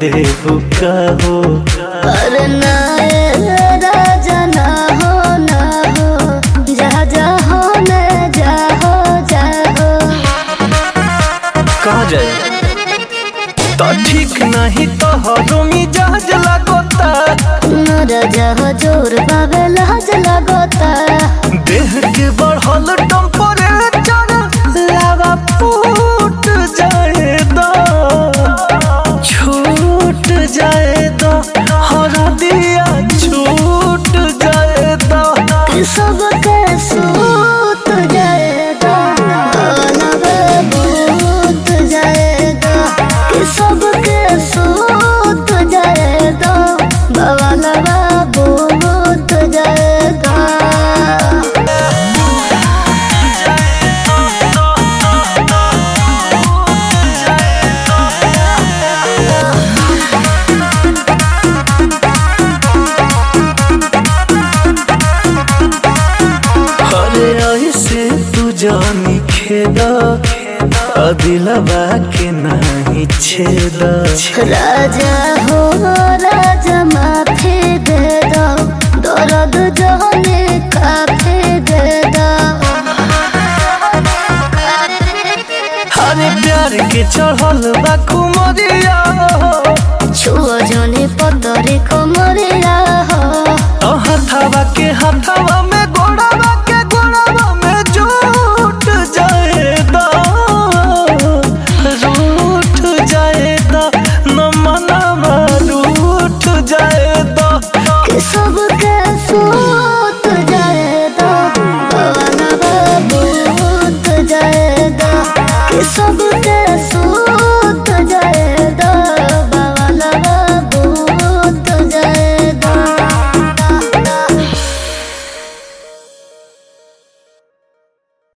देहु का हो। अरे ना राजा ना हो जा जा हो न जाहो कहाँ जाए तो ठीक नहीं तो हरो मिजाज लगोता। राजा हो जोर बाबे लाज लगोता। देह के बढ़ल टेम्परेचर लावा फूट जाए दो, छूट जाए दो, हरा दिया छूट जाए दो। सबके सूत जाएगा बूत जाएगा सबके सूत जाएगा बवालवा बूत जाएगा। ऐसे तू जानी खेदा दिलवा के नहीं छेदा। राजा हो राजा माफी दे दो दर्द जाने काफी दे दो। हरे प्यार के चढ़ल बा कुमरिया छुआ जाने पतरे कमरिया हो। तो हथवा के हथवा में गोड़वा के गोड़वा में जुट जाएदा, रूठ जाएदा, न मनवा रूठ जाएदा। कि सबके सूत जाएदा बवालवा बूत जाएदा कि सब